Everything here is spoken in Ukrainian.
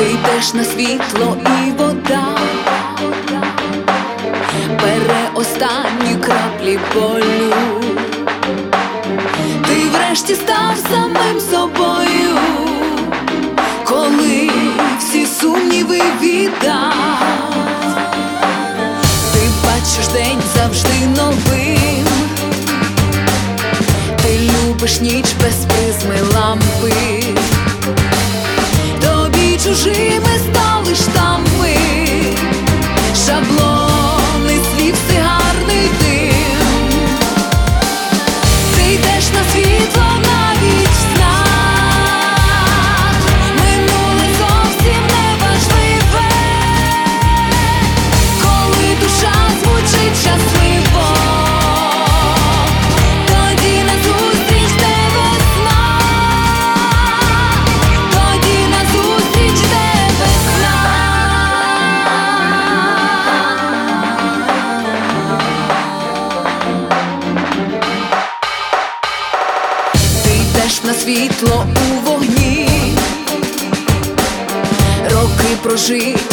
Ти йдеш на світло і вода бере останні краплі болю. Ти врешті став самим собою, коли всі сумніви віддав. Ти бачиш день завжди новим, ти любиш ніч без призми лампи. Тобі чужими стали штампи, шаблони слів, сигарний дим. Ти йдеш на світло навіть в снах, минуле зовсім не важливе, коли душа звучить щасливо, тоді назустріч йде весна, тоді назустріч йде весна. Ти йдеш на світло у вогні, роки прожиті